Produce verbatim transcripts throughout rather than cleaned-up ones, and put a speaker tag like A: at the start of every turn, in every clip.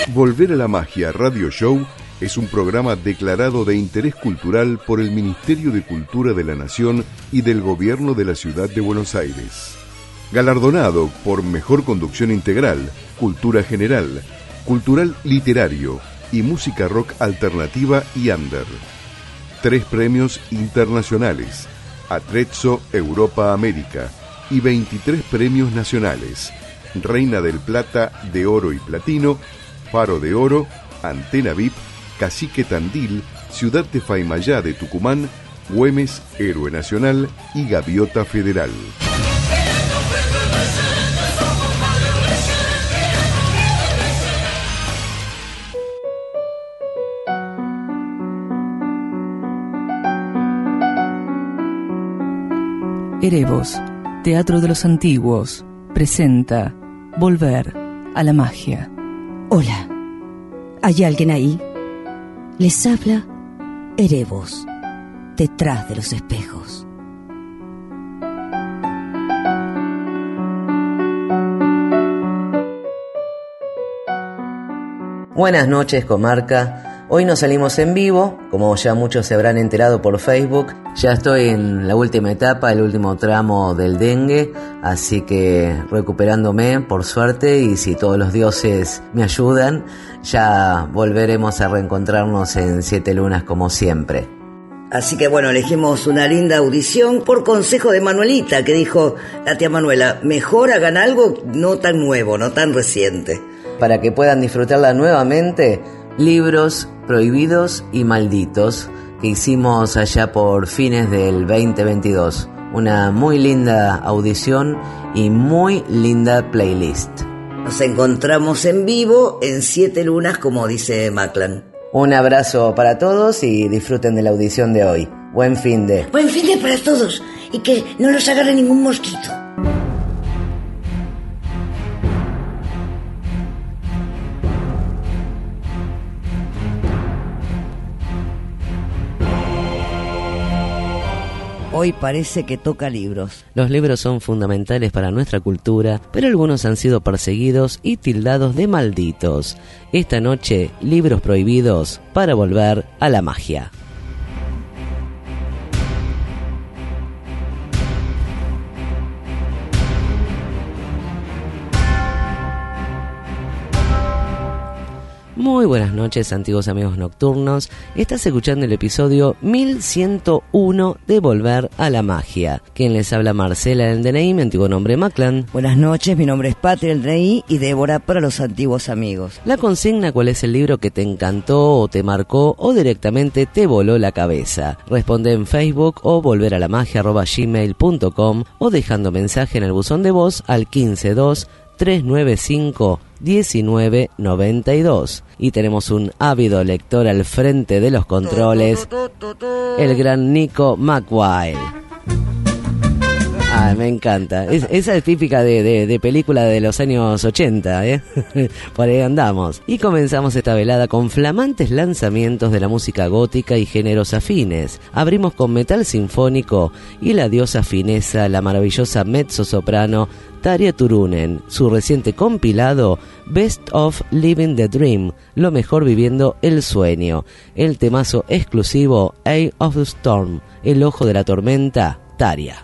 A: Volver a la Magia Radio Show es un programa declarado de interés cultural por el Ministerio de Cultura de la Nación y del Gobierno de la Ciudad de Buenos Aires. Galardonado por Mejor Conducción Integral, Cultura General, Cultural Literario y Música Rock Alternativa y Under. Tres premios internacionales, Atrezzo Europa América, y veintitrés premios nacionales, Reina del Plata, de Oro y Platino, Faro de Oro, Antena V I P, Cacique Tandil, Ciudad de Faimayá de Tucumán, Güemes, Héroe Nacional y Gaviota Federal.
B: Erebos, Teatro de los Antiguos, presenta Volver a la Magia.
C: Hola, ¿hay alguien ahí? Les habla Erebos, detrás de los espejos.
D: Buenas noches, comarca. Hoy nos salimos en vivo, como ya muchos se habrán enterado por Facebook. Ya estoy en la última etapa, el último tramo del dengue, así que recuperándome por suerte, y si todos los dioses me ayudan, ya volveremos a reencontrarnos en Siete Lunas como siempre.
E: Así que bueno, elegimos una linda audición por consejo de Manuelita, que dijo la tía Manuela, mejor hagan algo no tan nuevo, no tan reciente.
D: Para que puedan disfrutarla nuevamente, Libros Prohibidos y Malditos, que hicimos allá por fines del veinte veintidós. Una muy linda audición y muy linda playlist.
E: Nos encontramos en vivo en Siete Lunas, como dice Maclan.
D: Un abrazo para todos y disfruten de la audición de hoy. Buen fin de...
E: Buen fin de para todos, y que no los agarre ningún mosquito. Hoy parece que toca libros.
D: Los libros son fundamentales para nuestra cultura, pero algunos han sido perseguidos y tildados de malditos. Esta noche, libros prohibidos para volver a la magia. Muy buenas noches, antiguos amigos nocturnos. Estás escuchando el episodio mil ciento uno de Volver a la Magia. Quien les habla, Marcela del D N I, mi antiguo nombre Maclan.
E: Buenas noches, mi nombre es Patria del D N I y Débora para los antiguos amigos.
D: La consigna: ¿cuál es el libro que te encantó o te marcó o directamente te voló la cabeza? Responde en Facebook o volveralamagia arroba gmail punto com o dejando mensaje en el buzón de voz al quince dos tres nueve cinco diecinueve noventa y dos. Y tenemos un ávido lector al frente de los controles, el gran Nico McWile. Ah, me encanta. Es, esa es típica de, de, de película de los años ochenta, ¿eh? Por ahí andamos. Y comenzamos esta velada con flamantes lanzamientos de la música gótica y géneros afines. Abrimos con metal sinfónico y la diosa finesa, la maravillosa mezzosoprano Tarja Turunen, su reciente compilado Best of Living the Dream, lo mejor viviendo el sueño. El temazo exclusivo Eye of the Storm, el ojo de la tormenta, Tarja.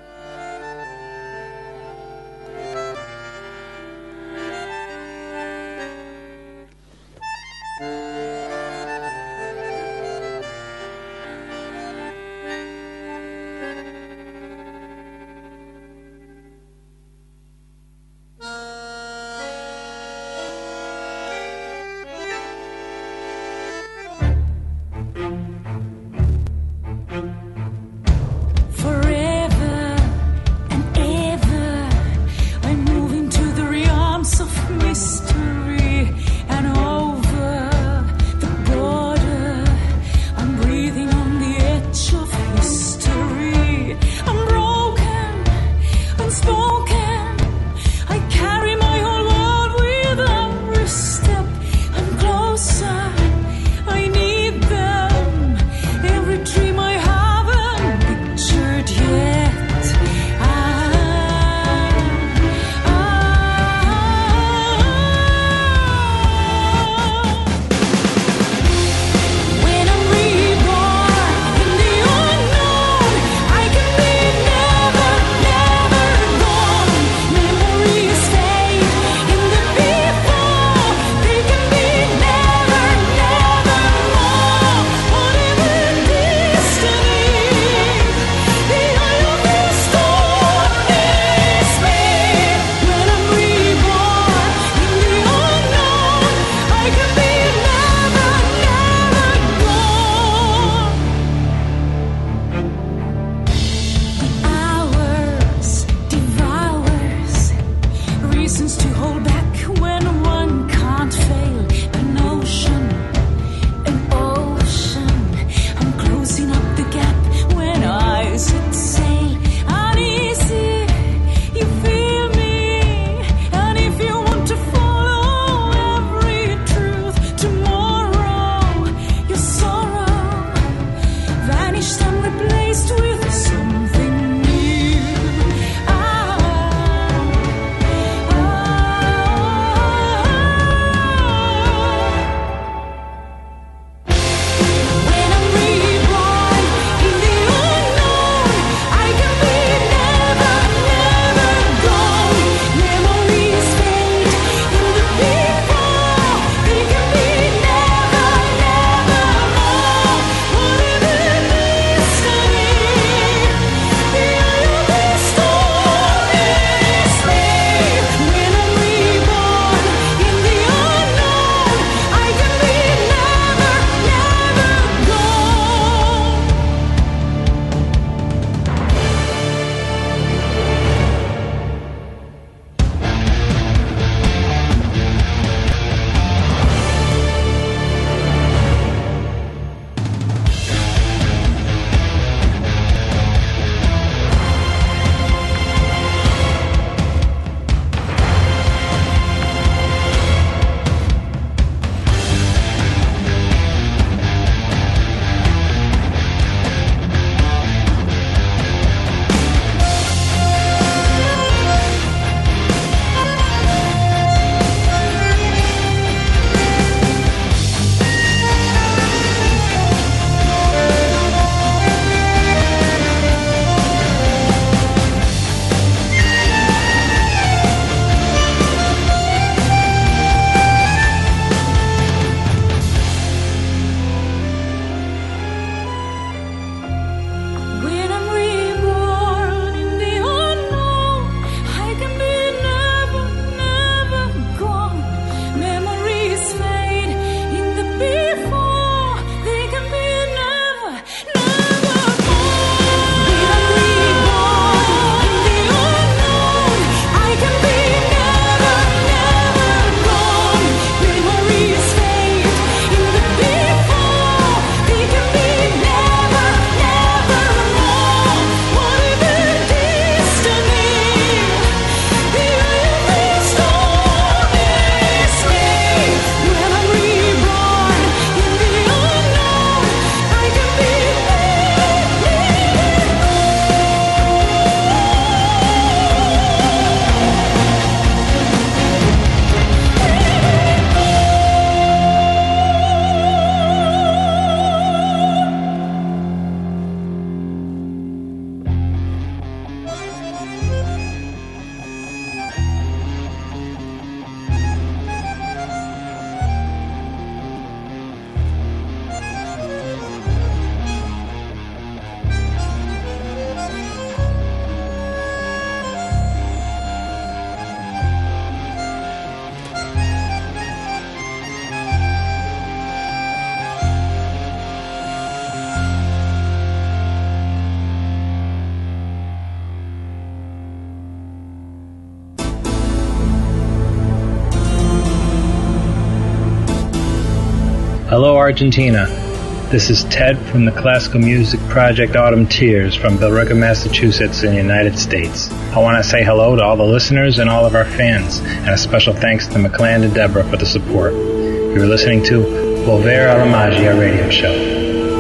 F: Hello, Argentina. This is Ted from the classical music project Autumn Tears from Billerica, Massachusetts in the United States. I want to say hello to all the listeners and all of our fans, and a special thanks to McCland and Deborah for the support. You're listening to Volver a la Magia radio show.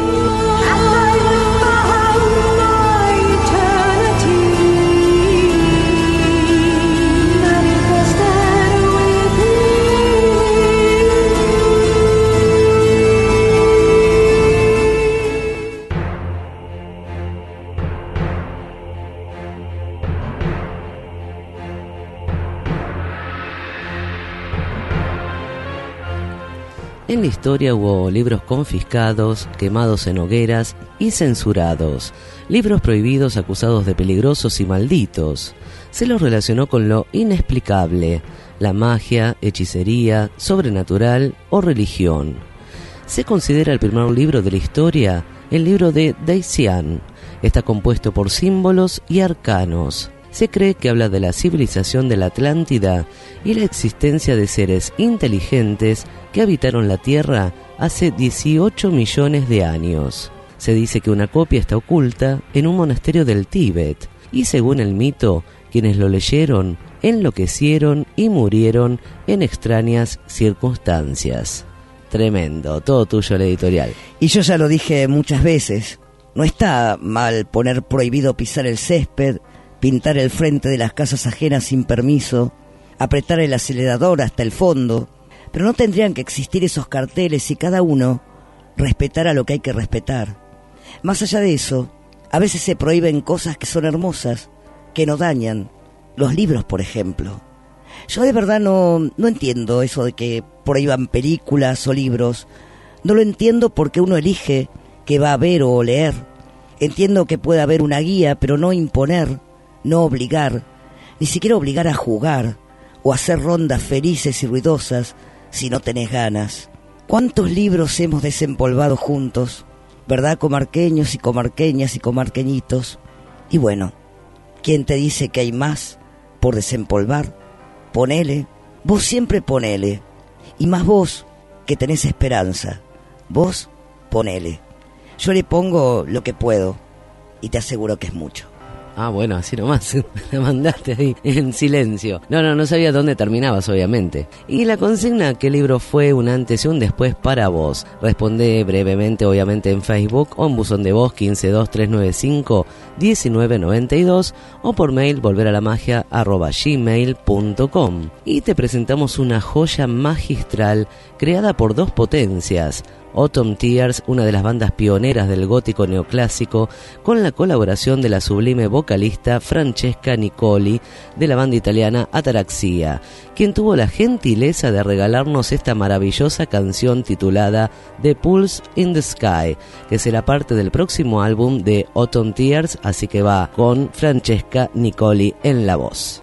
D: En la historia hubo libros confiscados, quemados en hogueras y censurados, libros prohibidos acusados de peligrosos y malditos. Se los relacionó con lo inexplicable, la magia, hechicería, sobrenatural o religión. Se considera el primer libro de la historia, el libro de Dacian. Está compuesto por símbolos y arcanos. Se cree que habla de la civilización de la Atlántida y la existencia de seres inteligentes que habitaron la Tierra hace dieciocho millones de años. Se dice que una copia está oculta en un monasterio del Tíbet y, según el mito, quienes lo leyeron enloquecieron y murieron en extrañas circunstancias. Tremendo, todo tuyo el editorial.
C: Y yo ya lo dije muchas veces, no está mal poner prohibido pisar el césped, pintar el frente de las casas ajenas sin permiso, apretar el acelerador hasta el fondo, pero no tendrían que existir esos carteles si cada uno respetara lo que hay que respetar. Más allá de eso, a veces se prohíben cosas que son hermosas, que no dañan. Los libros, por ejemplo. Yo de verdad no, no entiendo eso de que prohíban películas o libros. No lo entiendo porque uno elige qué va a ver o leer. Entiendo que puede haber una guía, pero no imponer, no obligar, ni siquiera obligar a jugar o hacer rondas felices y ruidosas si no tenés ganas. ¿Cuántos libros hemos desempolvado juntos? ¿Verdad, comarqueños y comarqueñas y comarqueñitos? Y bueno, ¿quién te dice que hay más por desempolvar? Ponele, vos siempre ponele. Y más vos, que tenés esperanza. Vos, ponele. Yo le pongo lo que puedo y te aseguro que es mucho.
D: Ah, bueno, así nomás, la mandaste ahí en silencio. No, no, no sabía dónde terminabas, obviamente. Y la consigna, ¿qué libro fue un antes y un después para vos? Responde brevemente, obviamente, en Facebook o en buzón de voz quince dos tres nueve cinco diecinueve noventa y dos o por mail volveralamagia arroba gmail punto com. Y te presentamos una joya magistral creada por dos potencias. Autumn Tears, una de las bandas pioneras del gótico neoclásico, con la colaboración de la sublime vocalista Francesca Nicoli de la banda italiana Ataraxia, quien tuvo la gentileza de regalarnos esta maravillosa canción titulada The Pulse in the Sky, que será parte del próximo álbum de Autumn Tears, así que va con Francesca Nicoli en la voz.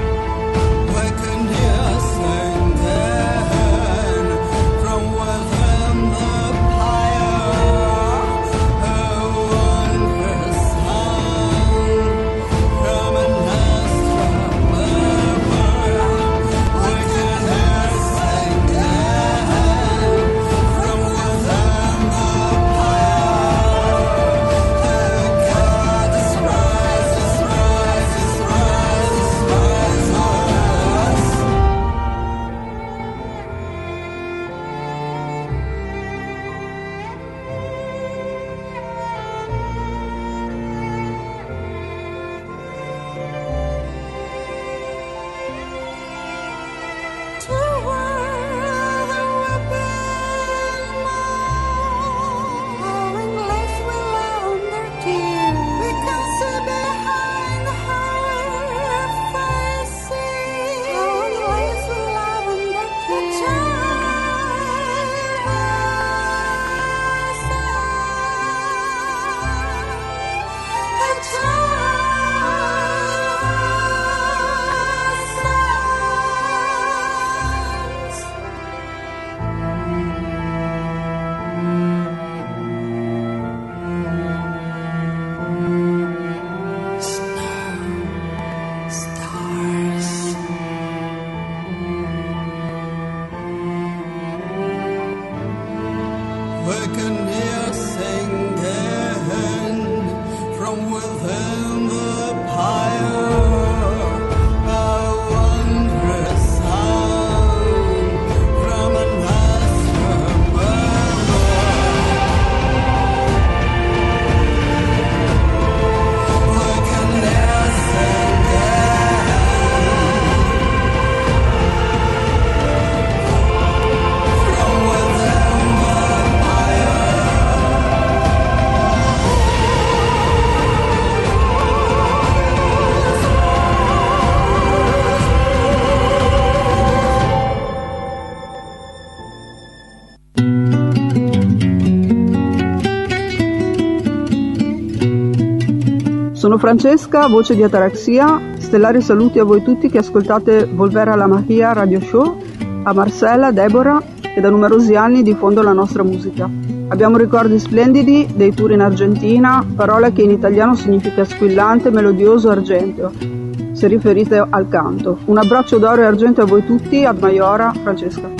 G: From where Sono Francesca, voce di Ataraxia. Stellari saluti a voi tutti che ascoltate Volver a la Magia Radio Show, a Marcella, Deborah, che da numerosi anni diffondo la nostra musica. Abbiamo ricordi splendidi dei tour in Argentina, parola che in italiano significa squillante, melodioso, argenteo, se riferite al canto. Un abbraccio d'oro e argento a voi tutti, ad Maiora, Francesca.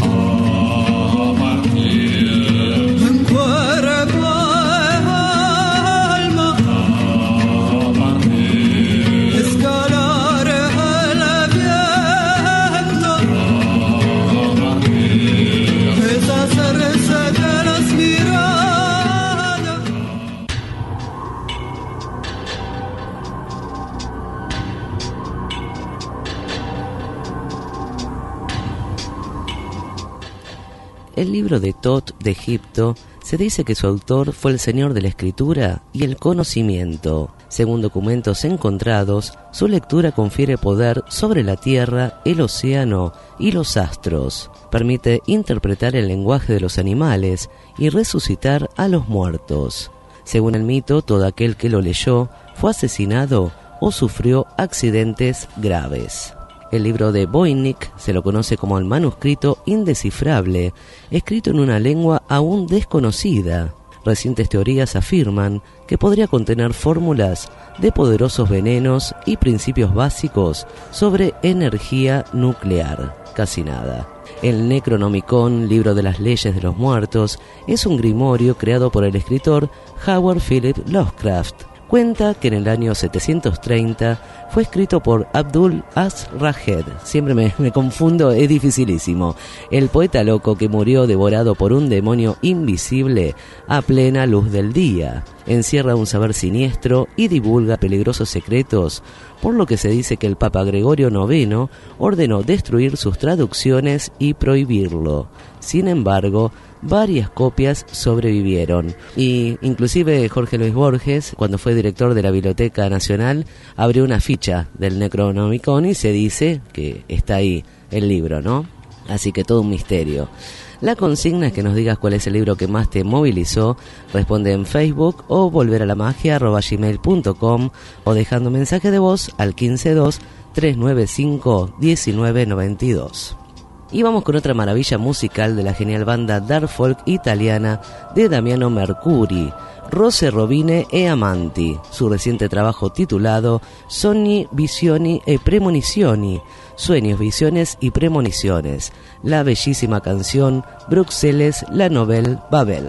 D: El libro de Thoth de Egipto se dice que su autor fue el señor de la escritura y el conocimiento. Según documentos encontrados, su lectura confiere poder sobre la tierra, el océano y los astros. Permite interpretar el lenguaje de los animales y resucitar a los muertos. Según el mito, todo aquel que lo leyó fue asesinado o sufrió accidentes graves. El libro de Voynich se lo conoce como el manuscrito indescifrable, escrito en una lengua aún desconocida. Recientes teorías afirman que podría contener fórmulas de poderosos venenos y principios básicos sobre energía nuclear. Casi nada. El Necronomicon, libro de las leyes de los muertos, es un grimorio creado por el escritor Howard Philip Lovecraft. Cuenta que en el año setecientos treinta fue escrito por Abdul Az-Rahed. Siempre me, me confundo, es dificilísimo. El poeta loco que murió devorado por un demonio invisible a plena luz del día. Encierra un saber siniestro y divulga peligrosos secretos, por lo que se dice que el Papa Gregorio noveno ordenó destruir sus traducciones y prohibirlo. Sin embargo, varias copias sobrevivieron, y inclusive Jorge Luis Borges, cuando fue director de la Biblioteca Nacional, abrió una ficha del Necronomicon y se dice que está ahí el libro, ¿no? Así que todo un misterio. La consigna es que nos digas cuál es el libro que más te movilizó. Responde en Facebook o volveralamagia arroba gmail punto com o dejando mensaje de voz al quince dos, tres nueve cinco, diecinueve noventa y dos. Y vamos con otra maravilla musical de la genial banda dark folk italiana de Damiano Mercuri, Rose Rovine e Amanti, su reciente trabajo titulado Sogni, Visioni e Premonizioni, Sueños, Visiones y Premoniciones, la bellísima canción Bruxelles, la Nouvelle Babel.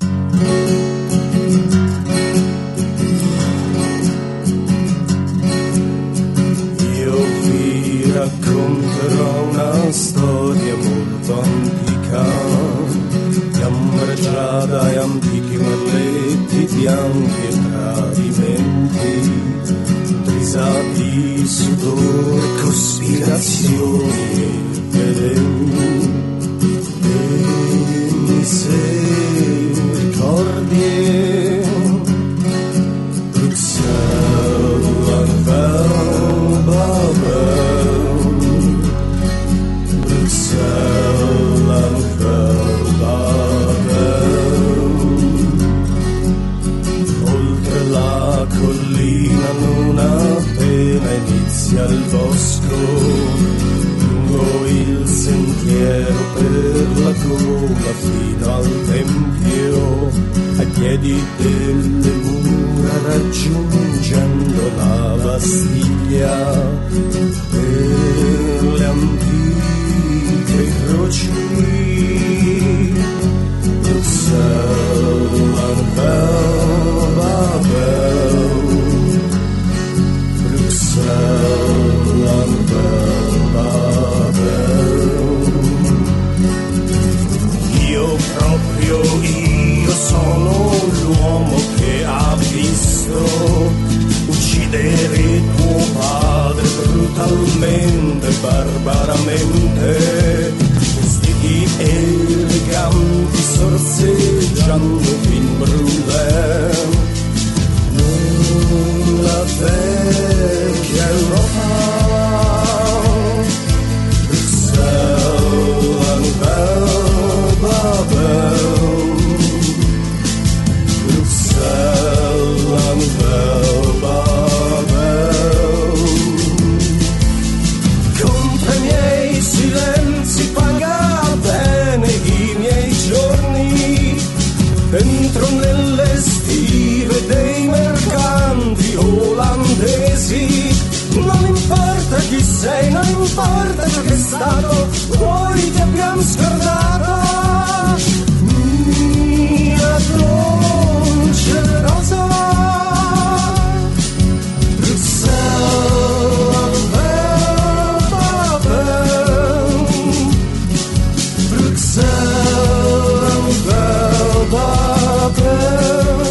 H: Racconterò una storia molto antica, di ambreggiata e antichi merletti, bianchi e tradimenti, risati, sudore, cospirazioni e veleni, e misericordie, Bruxelles, Anvers, Babel. Oltre la collina non appena inizia il bosco, lungo il sentiero per la gola fino al tempio, ai piedi delle mura raggiungendo la Bastiglia, per le antiche croci, Bruxelles. chiaramente, vestiti eleganti sorseggiando film brûlé nella vecchia Europa. Bruxelles, la nouvelle Babel, Bruxelles, la nouvelle Babel. Compra i miei silenzi, paga bene i miei giorni, dentro nelle stive dei mercanti olandesi. Non importa chi sei, non importa ciò che è stato, noi ti abbiamo scordato. Mia dolce rosa, Bruxelles, Babel, Bruxelles, Babel.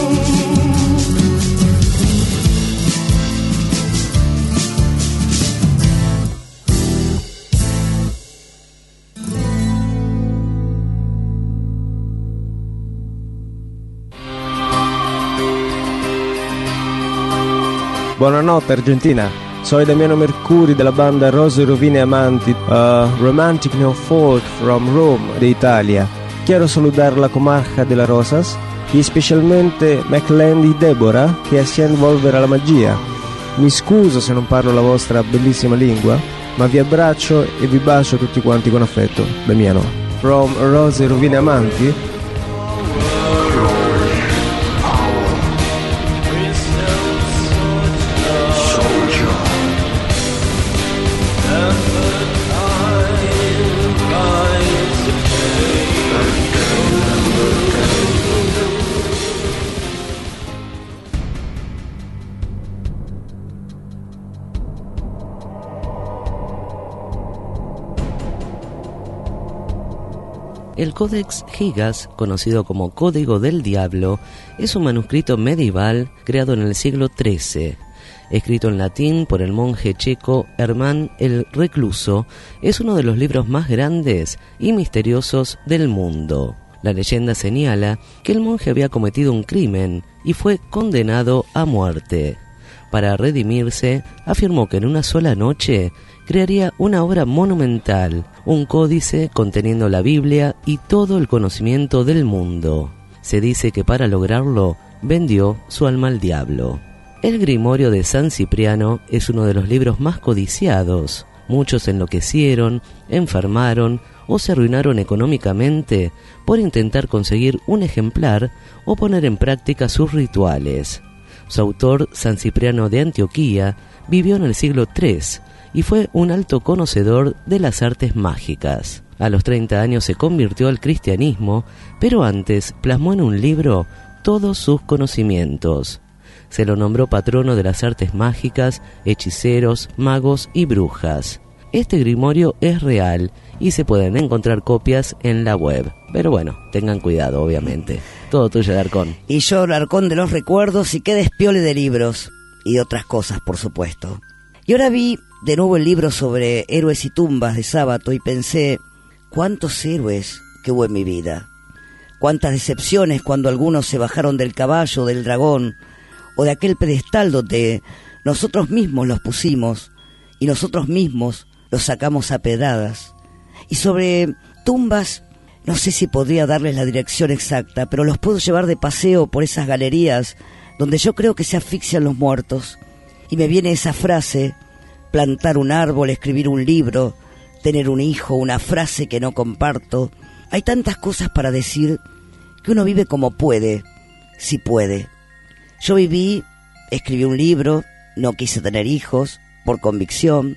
I: Buonanotte Argentina, soy Damiano Mercuri della banda Rose Rovine Amanti, uh, Romantic Neofolk from Rome, de Italia. Quiero saludar la comarca de las Rosas y especialmente McLean y Deborah che hacían volvere alla magia. Mi scuso se non parlo la vostra bellissima lingua, ma vi abbraccio e vi bacio tutti quanti con affetto. Damiano. From Rose Rovine Amanti.
D: El Codex Gigas, conocido como Código del Diablo, es un manuscrito medieval creado en el siglo trece. Escrito en latín por el monje checo Hermann el Recluso, es uno de los libros más grandes y misteriosos del mundo. La leyenda señala que el monje había cometido un crimen y fue condenado a muerte. Para redimirse, afirmó que en una sola noche crearía una obra monumental, un códice conteniendo la Biblia y todo el conocimiento del mundo. Se dice que para lograrlo, vendió su alma al diablo. El Grimorio de San Cipriano es uno de los libros más codiciados. Muchos enloquecieron, enfermaron o se arruinaron económicamente por intentar conseguir un ejemplar o poner en práctica sus rituales. Su autor, San Cipriano de Antioquía, vivió en el siglo tercero y fue un alto conocedor de las artes mágicas. A los treinta años se convirtió al cristianismo, pero antes plasmó en un libro todos sus conocimientos. Se lo nombró patrono de las artes mágicas, hechiceros, magos y brujas. Este grimorio es real y se pueden encontrar copias en la web. Pero bueno, tengan cuidado, obviamente. Todo tuyo, Alarcón.
C: Y yo, Alarcón de los recuerdos, y qué despiole de libros y otras cosas, por supuesto. Y ahora vi de nuevo el libro sobre héroes y tumbas de Sábato y pensé, ¿cuántos héroes que hubo en mi vida? ¿Cuántas decepciones cuando algunos se bajaron del caballo, del dragón, o de aquel pedestal donde nosotros mismos los pusimos y nosotros mismos los sacamos a pedradas? Y sobre tumbas, no sé si podría darles la dirección exacta, pero los puedo llevar de paseo por esas galerías donde yo creo que se asfixian los muertos. Y me viene esa frase: plantar un árbol, escribir un libro, tener un hijo, una frase que no comparto. Hay tantas cosas para decir que uno vive como puede, si puede. Yo viví, escribí un libro, no quise tener hijos, por convicción,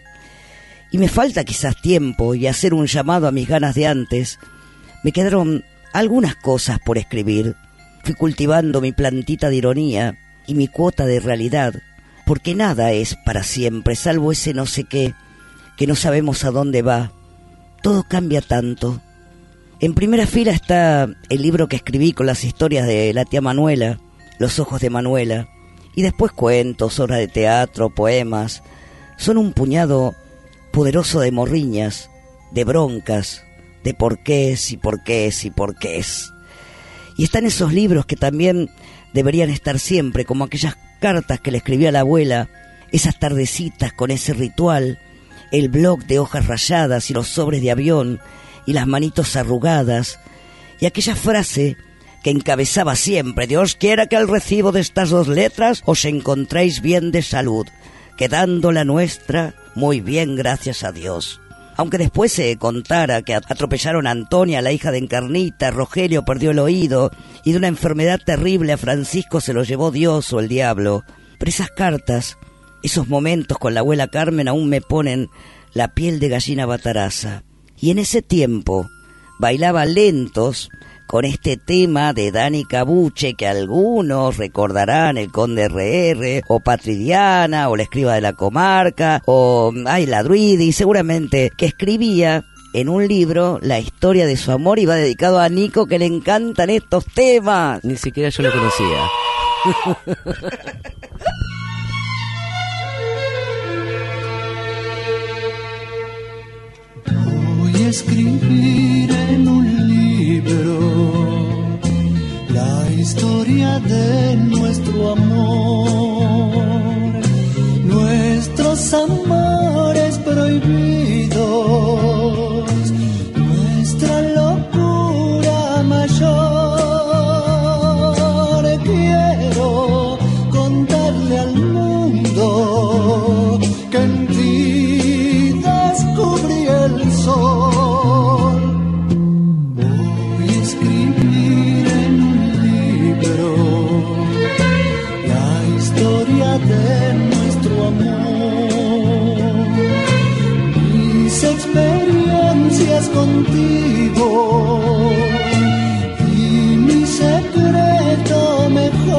C: y me falta quizás tiempo y hacer un llamado a mis ganas de antes. Me quedaron algunas cosas por escribir. Fui cultivando mi plantita de ironía y mi cuota de realidad, porque nada es para siempre, salvo ese no sé qué, que no sabemos a dónde va. Todo cambia tanto. En primera fila está el libro que escribí con las historias de la tía Manuela, Los ojos de Manuela, y después cuentos, obras de teatro, poemas. Son un puñado poderoso de morriñas de broncas, de porqués y porqués y porqués. Y están esos libros que también deberían estar siempre, como aquellas cartas que le escribía la abuela, esas tardecitas con ese ritual, el bloc de hojas rayadas y los sobres de avión y las manitos arrugadas, y aquella frase que encabezaba siempre: Dios quiera que al recibo de estas dos letras os encontréis bien de salud, quedando la nuestra muy bien, gracias a Dios. Aunque después se contara que atropellaron a Antonia, la hija de Encarnita, Rogelio perdió el oído y de una enfermedad terrible a Francisco se lo llevó Dios o el diablo. Pero esas cartas, esos momentos con la abuela Carmen aún me ponen la piel de gallina bataraza. Y en ese tiempo bailaba lentos con este tema de Dani Cabuche, que algunos recordarán, el Conde R R, o Patridiana, o la Escriba de la Comarca, o ay, la Druidi, seguramente que escribía en un libro la historia de su amor y va dedicado a Nico, que le encantan estos temas.
D: Ni siquiera yo lo conocía.
H: Voy a escribir en un libro la historia de nuestro amor, nuestros amores prohibidos, nuestra locura mayor. Quiero contarle al mundo que en ti descubrí el sol. Voy a escribir en un libro la historia de nuestro amor, mis experiencias contigo y mi secreto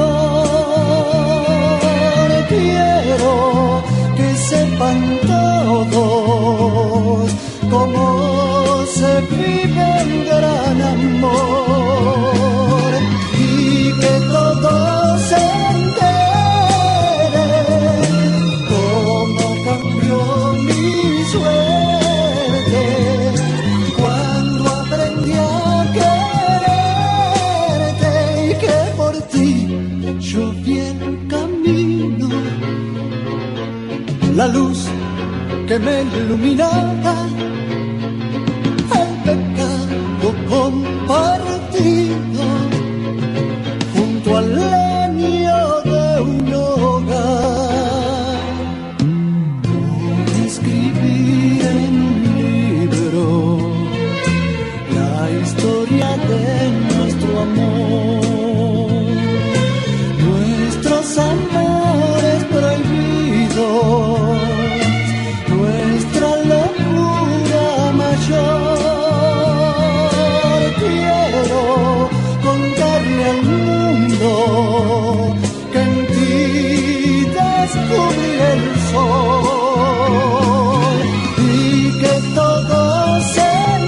H: mejor. Quiero que sepan todos cómo se vive un gran amor y que todos se enteren cómo cambió mi suerte cuando aprendí a quererte y que por ti yo vi el camino, la luz que me iluminaba, el pecado compartido junto al leño de un hogar. Voy a escribir en un libro la historia de nuestro amor, nuestros amores prohibidos, nuestra locura mayor. Quiero contarle al mundo que en ti descubrí el sol y que todos se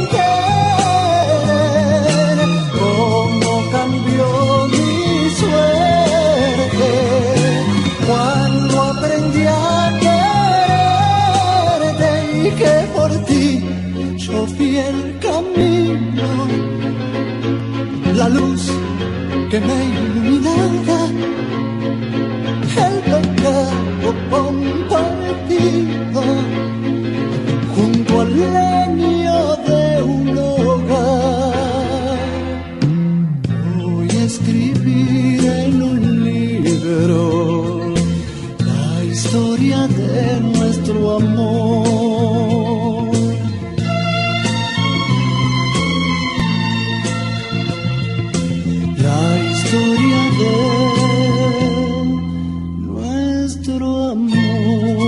H: enteren cómo cambió mi suerte cuando aprendí a y que por ti yo vi el camino, la luz que me iluminaba, el pecado compartido junto al leño de un hogar. Voy a escribir en un libro la historia de nuestro amor, la historia de nuestro amor.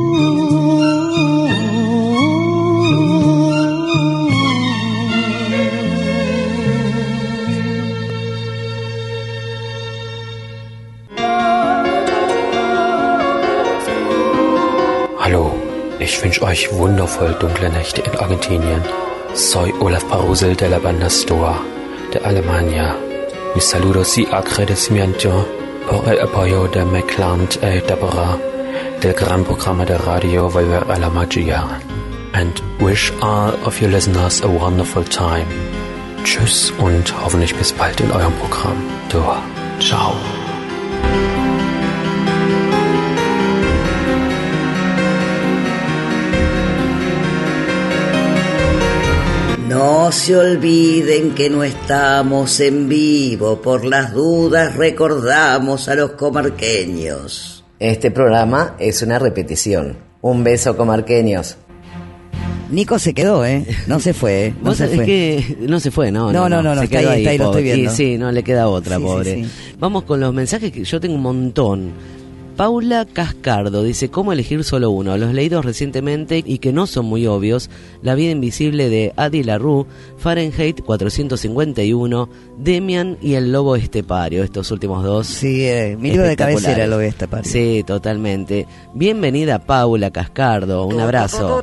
J: Hallo, ich wünsche euch wundervoll dunkle Nächte in Argentinien. Soy Olaf Parusel de la banda Stoa, de Alemania. Mis saludos y agradecimiento por el apoyo de McClant y Deborah del gran programa de radio Volver a la Magia. and wish all of your listeners a wonderful time. Tschüss und hoffentlich bis bald in eurem Programm. Du, ciao.
E: No se olviden que no estamos en vivo, por las dudas recordamos a los comarqueños.
D: Este programa es una repetición. Un beso, comarqueños.
C: Nico se quedó, ¿eh? No se fue, ¿eh? No
D: ¿Vos
C: se
D: sabés
C: fue.
D: que no se fue, no,
C: No,
D: no,
C: no, no, no,
D: se
C: está
D: quedó
C: ahí, está ahí, lo
D: pobre.
C: estoy viendo.
D: Y sí, no le queda otra,
C: Sí, sí,
D: pobre.
C: sí.
D: Vamos con los mensajes que yo tengo un montón. Paula Cascardo dice, ¿cómo elegir solo uno? Los leídos recientemente y que no son muy obvios: La vida invisible de Adi LaRue, Fahrenheit cuatrocientos cincuenta y uno, Demian y El lobo estepario. Estos últimos dos.
C: Sí, eh, mi libro de cabecera, El lobo estepario.
D: Sí, totalmente. Bienvenida Paula Cascardo, un abrazo.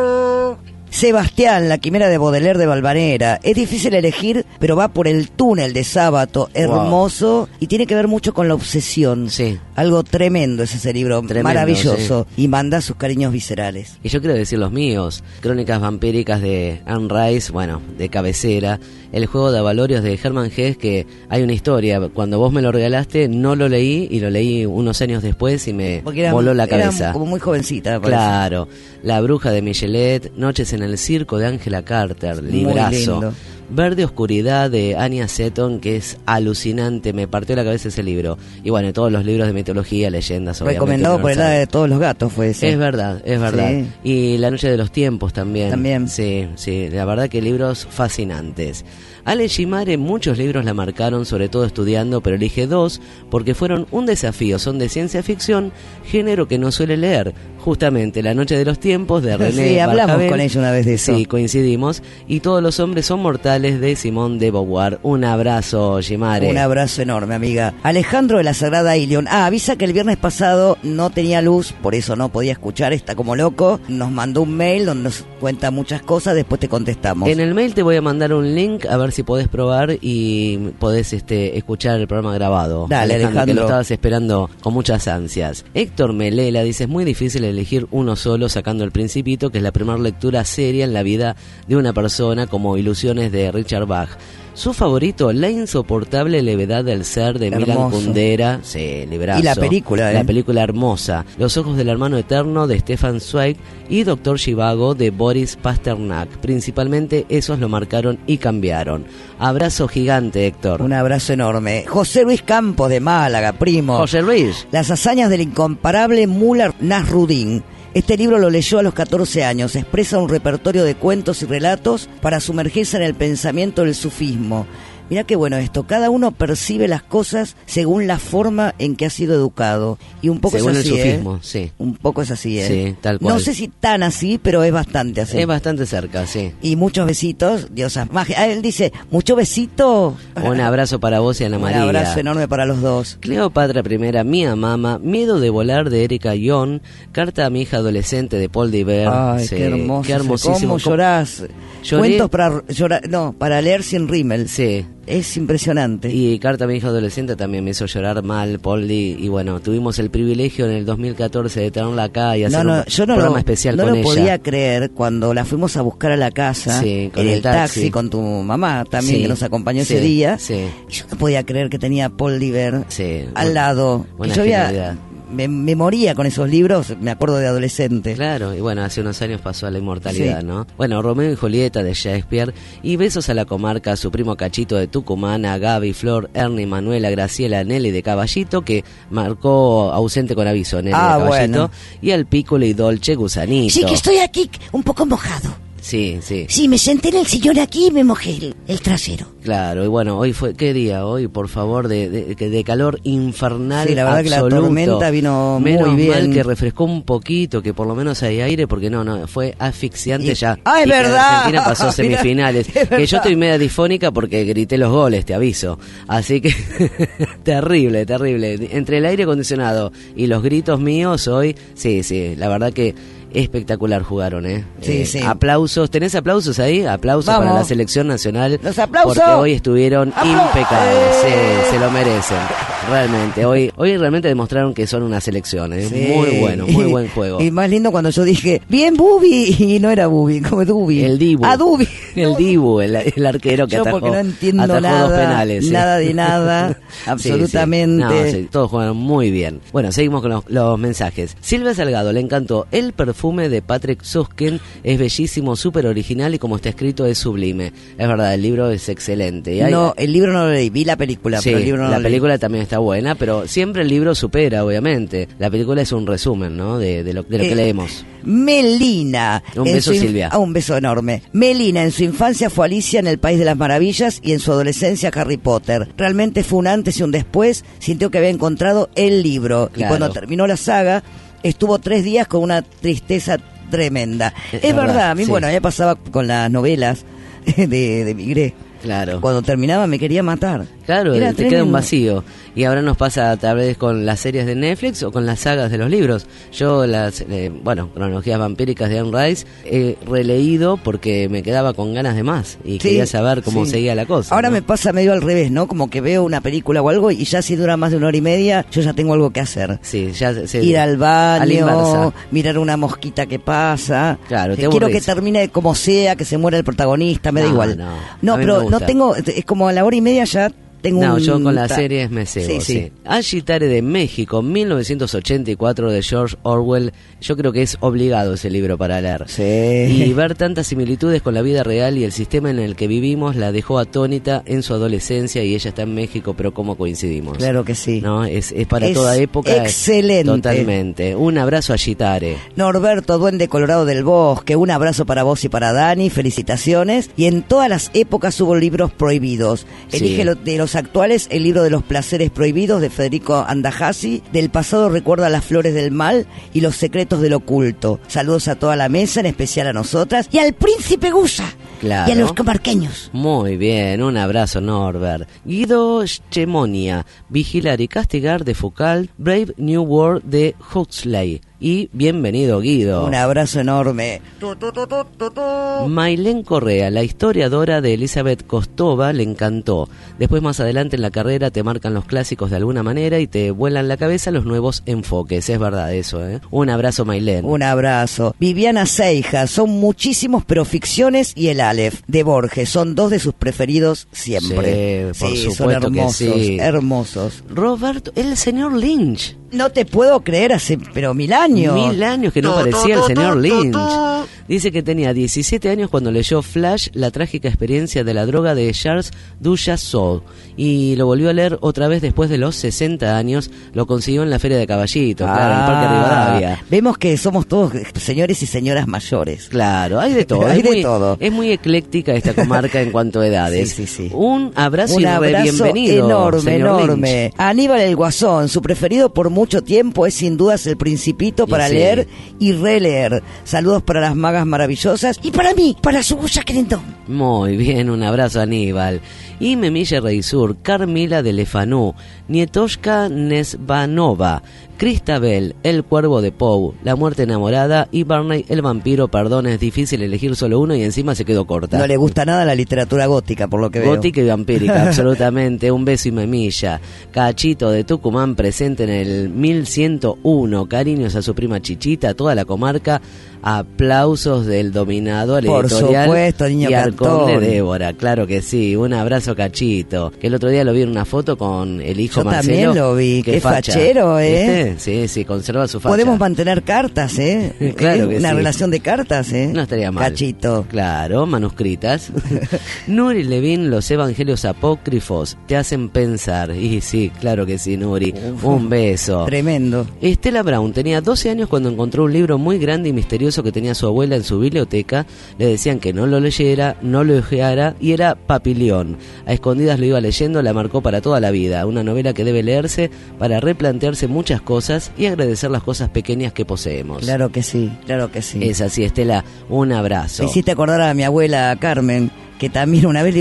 C: Sebastián, La quimera de Baudelaire de Valvanera. Es difícil elegir, pero va por El túnel de Sábato, hermoso, wow. Y tiene que ver mucho con la obsesión.
D: Sí.
C: Algo tremendo es ese libro, tremendo, maravilloso, sí. Y manda sus cariños viscerales.
D: Y yo quiero decir los míos: Crónicas vampíricas de Anne Rice, bueno, de cabecera. El juego de avalorios de Hermann Hesse, que hay una historia. Cuando vos me lo regalaste, no lo leí, y lo leí unos años después y me era, voló la cabeza.
C: Era como muy jovencita, me
D: claro. La bruja de Michelet, Noches en el circo de Angela Carter, librazo. Verde Oscuridad de Anya Seton, que es alucinante, me partió la cabeza ese libro. Y bueno, todos los libros de mitología, leyendas, obviamente.
C: Recomendado por el lado de todos los gatos fue ese.
D: Es verdad, es verdad. Sí. Y La noche de los tiempos también.
C: También.
D: Sí, sí, la verdad que libros fascinantes. Ale Shimare, muchos libros la marcaron, sobre todo estudiando, pero elige dos porque fueron un desafío. Son de ciencia ficción, género que no suele leer. Justamente La noche de los tiempos de René
C: Sí, hablamos
D: Barjavel.
C: con ella una vez de eso.
D: Sí, coincidimos. Y Todos los hombres son mortales de Simone de Beauvoir. Un abrazo, Shimare.
C: Un abrazo enorme, amiga. Alejandro de la Sagrada Ilion. Ah, avisa que el viernes pasado no tenía luz, por eso no podía escuchar, está como loco. Nos mandó un mail donde nos cuenta muchas cosas, después te contestamos.
D: En el mail te voy a mandar un link a ver si podés probar y podés este, escuchar el programa grabado.
C: Dale, Alejandro, Alejandro.
D: Que lo estabas esperando con muchas ansias. Héctor Melela dice, es muy difícil elegir uno solo, sacando El Principito, que es la primera lectura seria en la vida de una persona, como Ilusiones de Richard Bach. Su favorito, La insoportable levedad del ser de
C: Hermoso.
D: Milan Kundera. Sí, librazo.
C: Y la película, ¿eh?
D: La película hermosa. Los ojos del hermano eterno de Stefan Zweig y Doctor Zhivago de Boris Pasternak. Principalmente esos lo marcaron y cambiaron. Abrazo gigante, Héctor.
C: Un abrazo enorme. José Luis Campos de Málaga, primo.
D: José Luis.
C: Las hazañas del incomparable Mullah Nasruddin. Este libro lo leyó a los catorce años. Expresa un repertorio de cuentos y relatos para sumergirse en el pensamiento del sufismo. Mirá qué bueno esto, cada uno percibe las cosas según la forma en que ha sido educado. Y un poco
D: según
C: es así,
D: el sufismo,
C: ¿eh?
D: sí.
C: Un poco es así, ¿eh?
D: Sí, tal cual.
C: No sé si tan así, pero es bastante así.
D: Es bastante cerca, sí.
C: Y muchos besitos, diosas mágicas. Ah, él dice, mucho besito.
D: Un abrazo para vos y Ana María.
C: Un abrazo enorme para los dos.
D: Cleopatra Primera, Mía Mama, Miedo de volar de Erika Young, Carta a mi hija adolescente de Paul Diver.
C: Ay,
D: sí,
C: qué hermoso.
D: Qué hermosísimo.
C: ¿Cómo llorás?
D: Lloré.
C: Cuentos para llorar, no, para leer sin rímel.
D: Sí.
C: Es impresionante.
D: Y Carta a mi hija adolescente también me hizo llorar mal, Polly. Y bueno, tuvimos el privilegio en el dos mil catorce de tenerla acá y hacer
C: no, no,
D: un
C: yo no
D: programa
C: lo,
D: especial
C: no
D: con
C: lo
D: ella.
C: No lo podía creer cuando la fuimos a buscar a la casa,
D: sí, con
C: en
D: el,
C: el taxi,
D: taxi,
C: con tu mamá también,
D: sí,
C: que nos acompañó
D: sí,
C: ese día.
D: Sí.
C: Y yo no podía creer que tenía Paul Diver
D: sí,
C: al lado.
D: Buena
C: yo había, me, me moría con esos libros, me acuerdo de adolescente.
D: Claro, y bueno, hace unos años pasó a la inmortalidad,
C: sí.
D: ¿no? Bueno, Romeo y Julieta de Shakespeare, y Besos a la Comarca, a su primo Cachito de Tucumán, a Gaby, Flor, Ernie, Manuela, Graciela, Nelly de Caballito, que marcó ausente con aviso, Nelly
C: ah,
D: de Caballito,
C: bueno.
D: Y al Piccolo y Dolce Gusanito.
C: Sí, que estoy aquí un poco mojado.
D: Sí, sí.
C: Sí, me senté en el sillón aquí y me mojé el, el trasero.
D: Claro, y bueno, hoy fue, ¿qué día? Hoy, por favor, de, de, de calor infernal.
C: Sí, la verdad
D: absoluto.
C: que la tormenta vino
D: Menos
C: muy bien.
D: mal que refrescó un poquito, que por lo menos hay aire, porque no, no, fue asfixiante
C: y,
D: ya.
C: ¡Ah, es
D: y
C: verdad!
D: Argentina pasó semifinales. Que yo estoy media difónica porque grité los goles, te aviso. Así que, terrible, terrible. Entre el aire acondicionado y los gritos míos hoy, sí, sí, la verdad que espectacular jugaron, ¿eh?
C: Sí,
D: eh,
C: sí.
D: Aplausos, ¿tenés aplausos ahí? Aplausos
C: Vamos.
D: para la selección nacional.
C: ¡Los aplausos!
D: Porque hoy estuvieron
C: ¡Aplausos!
D: impecables, sí, se lo merecen. Realmente, hoy hoy realmente demostraron que son una selección, ¿eh?
C: Sí.
D: Muy bueno, muy buen juego.
C: Y más lindo cuando yo dije, bien Bubi, y no era Bubi, como Dubi.
D: El Dibu.
C: Ah, Dubi.
D: El Dibu, el, el arquero que
C: Yo
D: atajó,
C: porque no entiendo
D: atajó
C: nada,
D: dos penales. ¿sí?
C: nada de nada,
D: Sí, sí.
C: absolutamente.
D: No, sí, todos jugaron muy bien. Bueno, seguimos con los, los mensajes. Silvia Salgado, le encantó el perfume de Patrick Süskind, es bellísimo, súper original y como está escrito es sublime. Es verdad, el libro es excelente. Y hay-
C: No, el libro no lo leí, vi la película,
D: Sí,
C: pero el libro no
D: la
C: lo leí.
D: película también está buena, pero siempre el libro supera, obviamente. La película es un resumen, ¿no? De, de lo, de lo que
C: Eh,
D: leemos.
C: Melina.
D: Un
C: en
D: beso,
C: su inf-
D: Silvia.
C: Ah, un beso enorme. Melina en su infancia fue Alicia en el País de las Maravillas y en su adolescencia Harry Potter. Realmente fue un antes y un después. Sintió que había encontrado el libro.
D: Claro.
C: Y cuando terminó la saga, estuvo tres días con una tristeza tremenda.
D: Es
C: Es, verdad,
D: verdad,
C: a mí,
D: sí.
C: bueno, a mí me pasaba con las novelas de, de Migré.
D: Claro.
C: Cuando terminaba me quería matar.
D: Claro,
C: Era
D: te queda un
C: tremendo.
D: vacío. Y ahora nos pasa tal vez con las series de Netflix o con las sagas de los libros. Yo las, eh, bueno, cronologías vampíricas de Anne Rice he releído porque me quedaba con ganas de más y
C: Sí,
D: quería saber cómo
C: sí.
D: seguía la cosa.
C: Ahora
D: ¿no?
C: me pasa medio al revés, ¿no? Como que veo una película o algo y ya si dura más de una hora y media, yo ya tengo algo que hacer.
D: Sí, ya se-
C: Ir al
D: a la inversa.
C: baño, mirar una mosquita que pasa.
D: Claro,
C: Eh,
D: te
C: Quiero que
D: aburrís.
C: termine como sea, que se muera el protagonista, me da
D: No,
C: igual.
D: no.
C: No,
D: A mí
C: pero
D: me
C: no
D: gusta.
C: tengo, es como a la hora y media ya tengo
D: No,
C: un...
D: yo con las
C: ta-
D: series me cebo,
C: Sí,
D: sí.
C: sí.
D: Agitare de México, mil novecientos ochenta y cuatro de George Orwell. Yo creo que es obligado ese libro para leer.
C: Sí.
D: Y ver tantas similitudes con la vida real y el sistema en el que vivimos la dejó atónita en su adolescencia y ella está en México, pero cómo coincidimos.
C: Claro que sí.
D: No, es, es para
C: Es
D: toda época.
C: excelente.
D: Totalmente. Un abrazo a Agitare.
C: Norberto, Duende Colorado del Bosque, un abrazo para vos y para Dani, felicitaciones. Y en todas las épocas hubo libros prohibidos.
D: Sí.
C: Elige lo- de los actuales el libro de los placeres prohibidos de Federico Andajasi. Del pasado recuerda las flores del mal y los secretos del oculto. Saludos a toda la mesa, en especial a nosotras y al príncipe Gusa.
D: Claro.
C: Y a los comarqueños.
D: Muy bien, un abrazo Norbert. Guido Schemonia, Vigilar y Castigar de Foucault, Brave New World de Huxley. Y bienvenido Guido.
C: Un abrazo enorme.
D: Mailén Correa, la historiadora de Elizabeth Kostova, le encantó. Después más adelante en la carrera te marcan los clásicos de alguna manera y te vuelan la cabeza los nuevos enfoques. Es verdad eso, ¿eh? Un abrazo Mailén.
C: Un abrazo. Viviana Seija, son muchísimos, pero ficciones y el Aleph de Borges son dos de sus preferidos siempre.
D: Sí, por
C: son
D: supuesto que
C: hermosos,
D: sí.
C: hermosos.
D: Roberto, el señor Lynch.
C: No te puedo creer, hace pero mil años.
D: Mil años que no aparecía el señor Lynch. Dice que tenía diecisiete años cuando leyó Flash, la trágica experiencia de la droga de Charles Duchassau, y lo volvió a leer otra vez después de los sesenta años. Lo consiguió en la Feria de Caballitos, claro, en el Parque Rivadavia.
C: Vemos que somos todos señores y señoras mayores.
D: Claro, hay de todo.
C: Hay
D: es
C: de
D: muy,
C: todo.
D: Es muy ecléctica esta comarca en cuanto a edades.
C: Sí, sí, sí.
D: Un abrazo
C: Un
D: y re
C: abrazo
D: bienvenido,
C: enorme,
D: señor
C: enorme.
D: Lynch.
C: Aníbal el Guasón, su preferido por mucho tiempo es sin dudas El Principito para
D: Y sí.
C: leer y releer. Saludos para las magas maravillosas y para mí, para su Guya Querendón.
D: Muy bien, un abrazo Aníbal. Y Memilla Reisur, Carmila de Lefanú, Nietoshka Nesvanova, Cristabel, El Cuervo de Poe, La Muerte Enamorada y Barney el Vampiro. Perdón, es difícil elegir solo uno y encima se quedó corta.
C: No le gusta nada la literatura gótica, por lo que veo.
D: Gótica y vampírica, absolutamente. Un beso y Memilla. Cachito de Tucumán presente en el mil ciento uno. Cariños a su prima Chichita, a toda la comarca. Aplausos del dominado al
C: Por
D: editorial
C: supuesto, niño
D: y al conde
C: cantón.
D: Débora, claro que sí. Un abrazo Cachito, que el otro día lo vi en una foto con el hijo
C: Yo
D: Marcelo.
C: también lo vi, qué fachero, ¿eh?
D: ¿Viste? Sí, sí, conserva su facha.
C: Podemos mantener cartas, ¿eh?
D: Claro
C: ¿Eh?
D: que
C: Una
D: sí.
C: relación de cartas, ¿eh?
D: No estaría mal.
C: Cachito.
D: Claro, manuscritas. Nuri Levin, los evangelios apócrifos te hacen pensar. Y sí, claro que sí, Nuri.
C: Uf.
D: Un beso.
C: Tremendo.
D: Estela Brown tenía doce años cuando encontró un libro muy grande y misterioso que tenía su abuela en su biblioteca. Le decían que no lo leyera, no lo ojeara, y era Papilión. A escondidas lo iba leyendo, la marcó para toda la vida. Una novela que debe leerse para replantearse muchas cosas y agradecer las cosas pequeñas que poseemos.
C: Claro que sí, claro que sí.
D: Es así, Estela, un abrazo.
C: Me hiciste acordar a mi abuela Carmen, que también una vez le digo, ¿qué,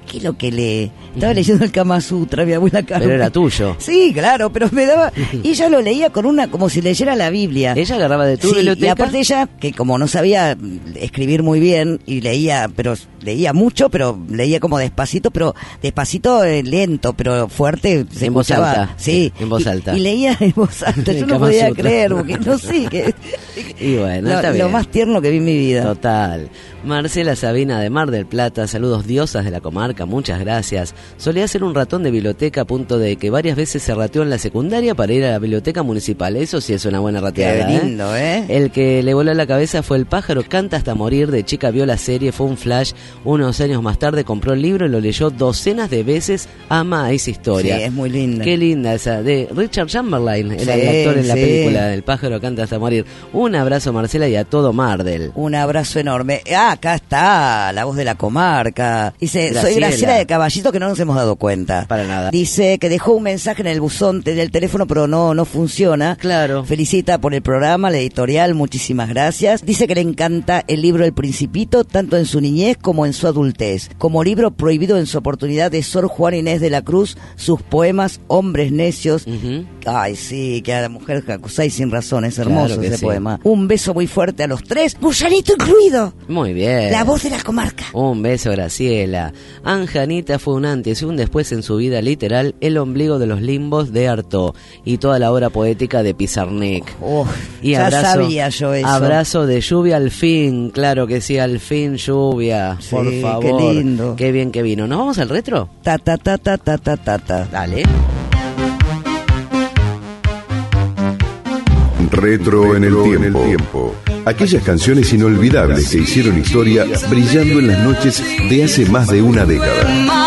C: ¿qué es lo que lee? Estaba leyendo el Kama Sutra, mi abuela Carmen.
D: Pero era tuyo.
C: Sí, claro, pero me daba... Y ella lo leía con una, como si leyera la Biblia.
D: Ella agarraba de tu
C: sí,
D: biblioteca.
C: Y aparte ella, que como no sabía escribir muy bien, y leía, pero leía mucho, pero leía como despacito, pero despacito eh, lento, pero fuerte, se
D: en voz
C: escuchaba.
D: alta.
C: Sí.
D: En voz alta.
C: Y, y leía en voz alta, yo no
D: Kama
C: podía
D: Sutra.
C: creer, porque no sé, que...
D: Y bueno,
C: lo,
D: está bien.
C: Lo más tierno que vi en mi vida.
D: Total. Marcela Sabina de Mar del Plata, saludos diosas de la comarca, muchas gracias. Solía ser un ratón de biblioteca a punto de que varias veces se rateó en la secundaria para ir a la biblioteca municipal. Eso sí es una buena rateada.
C: Qué lindo, ¿eh?
D: ¿eh? El que le voló la cabeza fue El pájaro canta hasta morir. De chica vio la serie, fue un flash. Unos años más tarde compró el libro y lo leyó docenas de veces. Ama esa historia.
C: Sí, es muy linda.
D: Qué linda esa. De Richard Chamberlain, era
C: Sí,
D: el actor en la
C: sí.
D: película El pájaro canta hasta morir. Un abrazo, Marcela, y a todo Mardel.
C: Un abrazo enorme. Ah, acá está la voz de la comarca. Dice,
D: Graciela.
C: soy Graciela de Caballito, que no nos hemos dado cuenta.
D: Para nada.
C: Dice que dejó un mensaje en el buzón del teléfono, pero no, no funciona.
D: Claro.
C: Felicita por el programa, la editorial, muchísimas gracias. Dice que le encanta el libro El Principito, tanto en su niñez como en su adultez. Como libro prohibido en su oportunidad de Sor Juana Inés de la Cruz, sus poemas Hombres Necios.
D: Uh-huh.
C: Ay, sí, que a la mujer acusáis sin razón, es hermoso
D: Claro que
C: ese
D: sí.
C: poema. Un beso muy fuerte a los tres, Buyanito incluido.
D: Muy bien.
C: La voz de la comarca.
D: Un beso, Graciela. Anjanita fue un antes y un después en su vida literal, el ombligo de los limbos de Artaud y toda la obra poética de Pizarnik.
C: Oh,
D: y
C: ya
D: abrazo,
C: sabía yo eso.
D: Abrazo de lluvia al fin, claro que sí, al fin lluvia,
C: Sí,
D: por
C: qué
D: favor.
C: lindo.
D: Qué bien que vino. ¿Nos vamos al retro?
C: Ta ta ta ta ta ta ta ta.
D: Dale.
A: Retro en el tiempo. Aquellas canciones inolvidables que hicieron historia brillando en las noches de hace más de una década.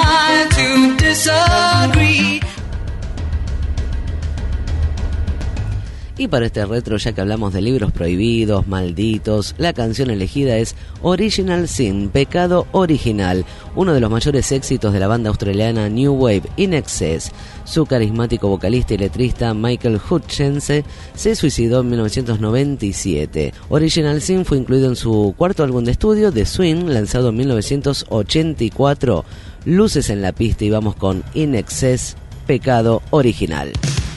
D: Y para este retro, ya que hablamos de libros prohibidos, malditos, la canción elegida es Original Sin, Pecado Original, uno de los mayores éxitos de la banda australiana New Wave, In Excess. Su carismático vocalista y letrista Michael Hutchence se suicidó en mil novecientos noventa y siete. Original Sin fue incluido en su cuarto álbum de estudio, The Swing, lanzado en mil novecientos ochenta y cuatro. Luces en la pista y vamos con In Excess, Pecado Original.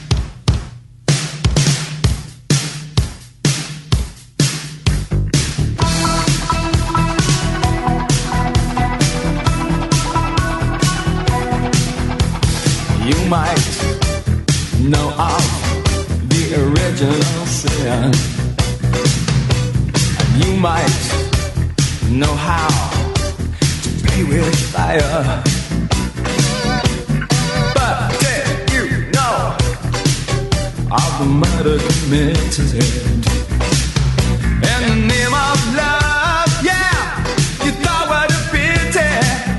K: You might know of the original sin. And you might know how to play with fire. But did you know of the murder committed in the name of love? Yeah, you thought what a pity.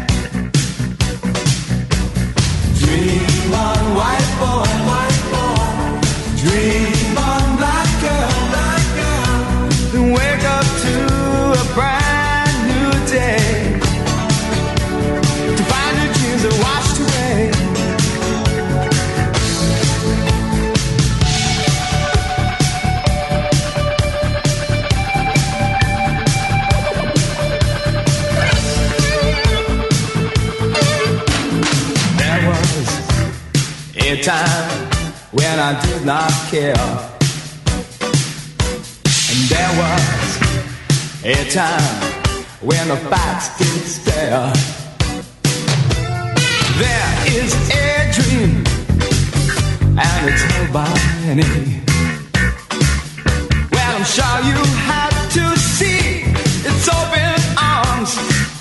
K: Dream on, white boy, white boy. Dream on, black girl, black girl. And wake up to a brand new day, to find your dreams are washed away. There was a time when I did not care, and there was a time when the facts did stare. There is a dream, and it's held by many. Well, I'm sure you have to see its open arms.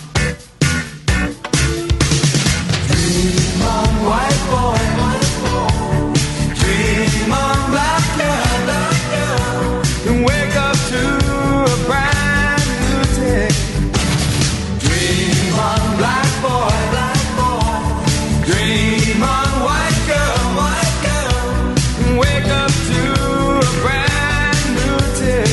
K: Dream on, white boy, white boy. Dream on, black girl, black girl. And wake up to a brand new day. Dream on, black boy, black boy. Dream on, white girl, white girl. And wake up to a brand new day,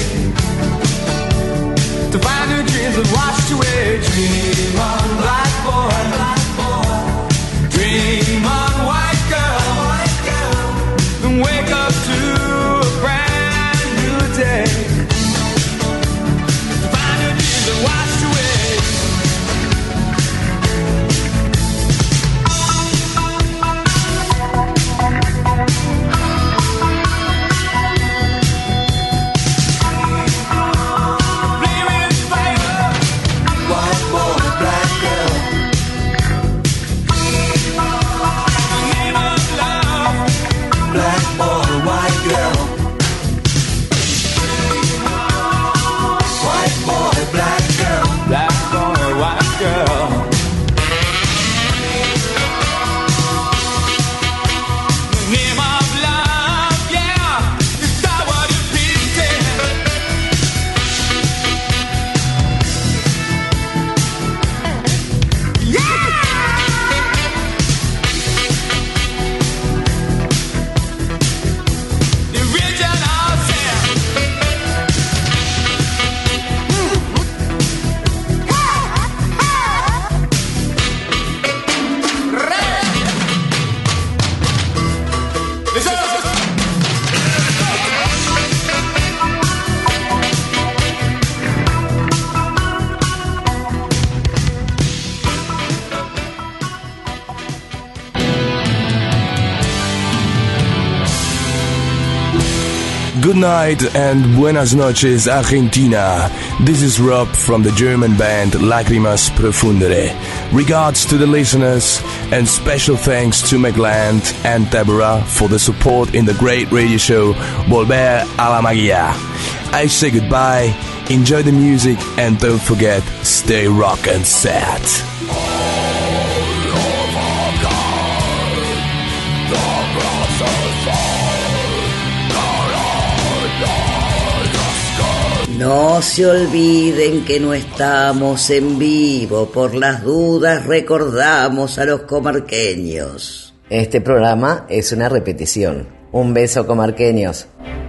K: to find your dreams have washed away. Dream on, black boy, black boy. Dream on, white girl, white girl. And wake up to a brand new day, to find your dreams have washed away.
L: Good night and buenas noches, Argentina. This is Rob from the German band Lágrimas Profundere. Regards to the listeners and special thanks to McLand and Deborah for the support in the great radio show Volver a la Magia. I say goodbye, enjoy the music and don't forget, stay rock and sad.
E: No se olviden que no estamos en vivo, por las dudas recordamos a los comarqueños.
D: Este programa es una repetición. Un beso, comarqueños.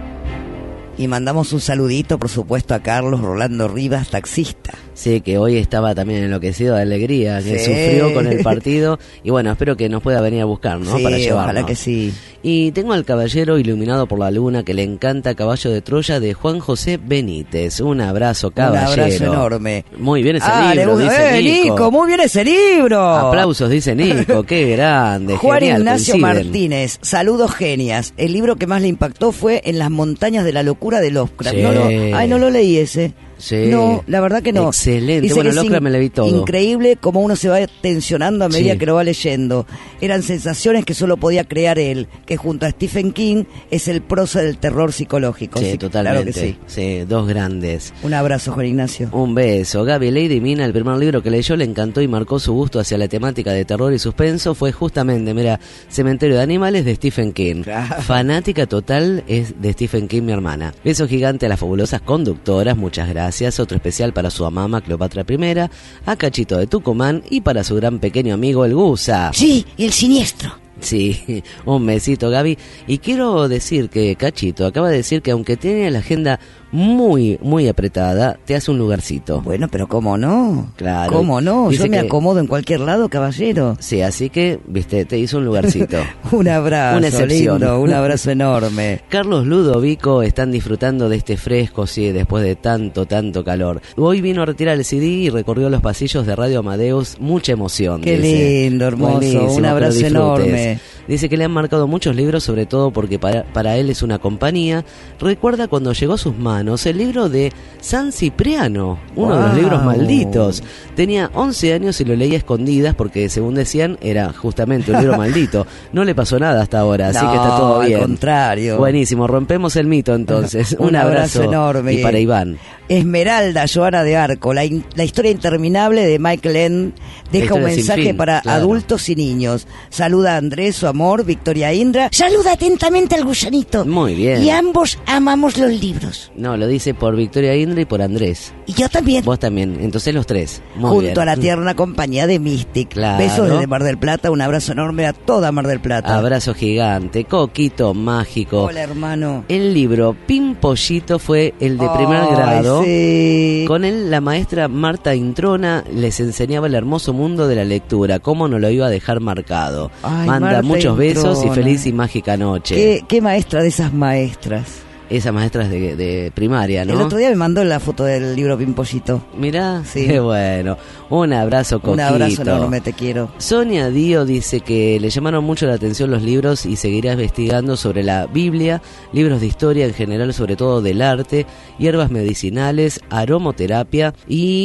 C: Y mandamos un saludito, por supuesto, a Carlos Rolando Rivas, taxista.
D: Sí, que hoy estaba también enloquecido de alegría, que
C: Sí.
D: sufrió con el partido. Y bueno, espero que nos pueda venir a buscar, ¿no?
C: Sí,
D: Para llevarnos.
C: ojalá que sí.
D: Y tengo al caballero iluminado por la luna que le encanta Caballo de Troya de Juan José Benítez. Un abrazo, caballero.
C: Un abrazo enorme.
D: Muy bien ese
C: ah,
D: libro,
C: le...
D: dice
C: eh,
D: Nico.
C: Nico, muy bien ese libro.
D: Aplausos, dice Nico, qué grande.
C: Juan
D: genial,
C: Ignacio
D: coinciden.
C: Martínez, saludos genias. El libro que más le impactó fue En las montañas de la locura de Lovecraft.
D: Sí.
C: No lo, ay, no lo leí ese.
D: Sí.
C: No, la verdad que no.
D: Excelente.
C: Dice
D: Bueno,
C: que es
D: Lovecraft
C: in-
D: me lo vi todo.
C: Increíble cómo uno se va tensionando a medida
D: Sí.
C: que lo va leyendo. Eran sensaciones que solo podía crear él, que junto a Stephen King es el prosa del terror psicológico.
D: Sí,
C: Sí,
D: totalmente.
C: Claro que sí.
D: Sí, dos grandes.
C: Un abrazo, Juan Ignacio.
D: Un beso. Gaby Lady Mina, el primer libro que leyó, le encantó y marcó su gusto hacia la temática de terror y suspenso. Fue justamente, mira, Cementerio de Animales de Stephen King.
C: Claro.
D: Fanática total es de Stephen King, mi hermana. Beso gigante a las fabulosas conductoras, muchas gracias. Otro especial para su amama Cleopatra primera, a Cachito de Tucumán y para su gran pequeño amigo el Gusa.
C: Sí, el siniestro.
D: Sí, un besito, Gaby. Y quiero decir que Cachito acaba de decir que aunque tiene la agenda muy, muy apretada, te hace un lugarcito.
C: Bueno, pero ¿cómo no?
D: Claro.
C: ¿Cómo no?
D: Dice
C: Yo me
D: que-
C: acomodo en cualquier lado, caballero.
D: Sí, así que, viste, te hizo un lugarcito.
C: Un abrazo,
D: Una excepción.
C: lindo, un abrazo enorme.
D: Carlos Ludovico están disfrutando de este fresco, sí, después de tanto, tanto calor. Hoy vino a retirar el C D y recorrió los pasillos de Radio Amadeus, mucha emoción.
C: Qué
D: dice.
C: lindo, hermoso,
D: Buenísimo,
C: un
D: que lo
C: abrazo
D: disfrutes.
C: enorme.
D: Dice que le han marcado muchos libros, sobre todo porque para, para él es una compañía. Recuerda cuando llegó a sus manos el libro de San Cipriano, uno de los
C: Wow.
D: libros malditos. Tenía once años y lo leía a escondidas porque, según decían, era justamente un libro maldito. No le pasó nada hasta ahora, así
C: No,
D: que está todo bien.
C: al contrario.
D: Buenísimo, rompemos el mito entonces.
C: Un
D: Un, abrazo,
C: abrazo enorme.
D: Y para Iván.
C: Esmeralda, Joana de Arco, la, in- la historia interminable de Michael End deja un
D: historia sin
C: mensaje
D: fin,
C: para
D: claro.
C: adultos y niños. Saluda a Andrés, su amor, Victoria Indra. Saluda atentamente al gusanito.
D: Muy bien.
C: Y ambos amamos los libros.
D: No, lo dice por Victoria Indra y por Andrés.
C: Y yo también.
D: Vos también, entonces los tres. Muy
C: junto
D: bien.
C: a la tierna compañía de Mystic.
D: Claro.
C: Besos desde Mar del Plata, un abrazo enorme a toda Mar del Plata.
D: Abrazo gigante, Coquito mágico.
C: Hola, hermano.
D: El libro Pimpollito fue el de primer
C: Ay,
D: grado.
C: sí.
D: Con él la maestra Marta Introna les enseñaba el hermoso mundo de la lectura, cómo no lo iba a dejar marcado.
C: Ay,
D: Manda
C: Marta
D: muchos besos y
C: Introna.
D: feliz y mágica noche.
C: ¿Qué, qué maestra de esas maestras.
D: Esas maestras de, de primaria, ¿no?
C: El otro día me mandó la foto del libro Pimpollito.
D: Mirá,
C: Sí.
D: qué bueno. Un abrazo, Coquito.
C: Un abrazo enorme, te quiero.
D: Sonia Dio dice que le llamaron mucho la atención los libros y seguirá investigando sobre la Biblia, libros de historia en general, sobre todo del arte, hierbas medicinales, aromoterapia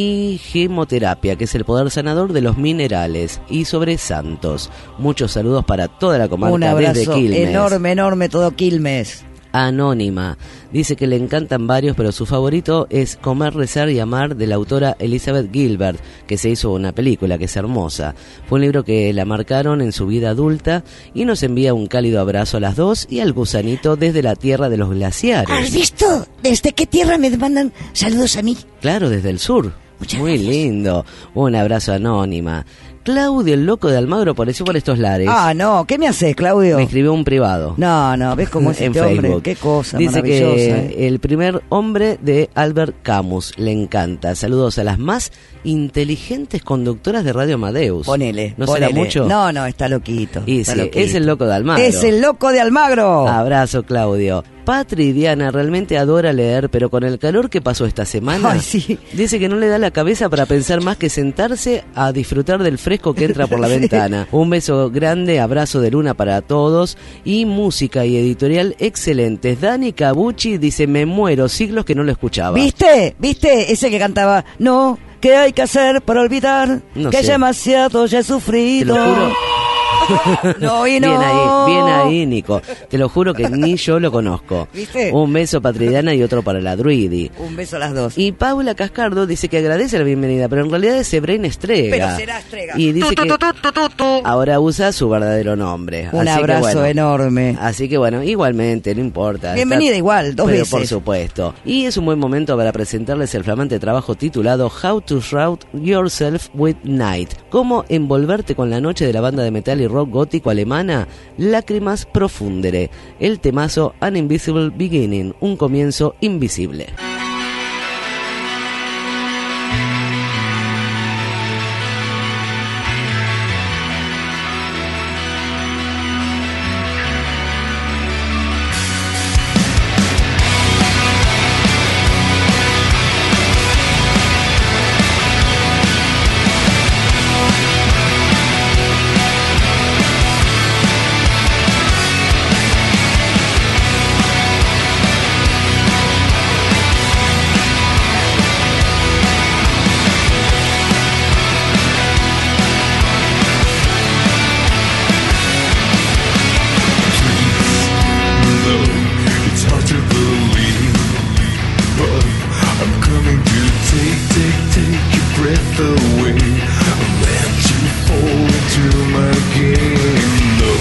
D: y gemoterapia, que es el poder sanador de los minerales, y sobre santos. Muchos saludos para toda la comarca
C: Un
D: desde
C: abrazo
D: Quilmes.
C: enorme, enorme, todo Quilmes.
D: Anónima. Dice que le encantan varios, pero su favorito es Comer, Rezar y Amar, de la autora Elizabeth Gilbert, que se hizo una película que es hermosa. Fue un libro que la marcaron en su vida adulta y nos envía un cálido abrazo a las dos y al gusanito desde la tierra de los glaciares.
C: ¿Has visto? ¿Desde qué tierra me mandan saludos a mí?
D: Claro, desde el sur.
C: Muchas
D: Muy
C: gracias.
D: lindo. Un abrazo, Anónima. Claudio, el loco de Almagro, apareció por estos lares.
C: Ah, no, ¿qué me haces, Claudio?
D: Me escribió un privado.
C: No, no, ¿ves cómo es
D: en
C: este hombre?
D: Facebook.
C: Qué cosa
D: Dice
C: maravillosa.
D: que
C: ¿eh?
D: el primer hombre de Albert Camus, le encanta. Saludos a las más inteligentes conductoras de Radio Amadeus.
C: Ponele,
D: ¿No
C: ponele.
D: será mucho?
C: No, no, está loquito.
D: Y
C: está
D: sí,
C: loquito.
D: es el loco de Almagro.
C: Es el loco de Almagro.
D: Abrazo, Claudio. Patri Diana realmente adora leer, pero con el calor que pasó esta semana,
C: Ay, sí.
D: dice que no le da la cabeza para pensar más que sentarse a disfrutar del fresco que entra por la
C: Sí.
D: ventana. Un beso grande, abrazo de luna para todos y música y editorial excelentes. Dani Cabucci dice, me muero, siglos que no lo escuchaba.
C: ¿Viste? ¿Viste? Ese que cantaba, no, ¿qué hay que hacer para olvidar?
D: No
C: que
D: sé.
C: ya demasiado ya he
D: Te
C: sufrido.
D: lo juro.
C: No y no.
D: Bien ahí, bien ahí, Nico. Te lo juro que ni yo lo conozco.
C: ¿Viste?
D: Un beso para Tridiana y otro para la Druidi.
C: Un beso a las dos.
D: Y Paula Cascardo dice que agradece la bienvenida, pero en realidad es Sebrain Estrega.
C: Pero será Estrega.
D: Y dice que ahora usa su verdadero nombre.
C: Un
D: Así que
C: abrazo
D: bueno,
C: enorme.
D: Así que bueno, igualmente, no importa.
C: Bienvenida igual, dos
D: pero
C: veces.
D: por supuesto. Y es un buen momento para presentarles el flamante trabajo titulado How to Shroud Yourself with Night. Cómo envolverte con la noche de la banda de metal y rock gótico alemana Lágrimas Profundere. El temazo An Invisible Beginning, un comienzo invisible.
K: It's hard to believe, but I'm coming to take, take, take your breath away. Let you fall into my game. No,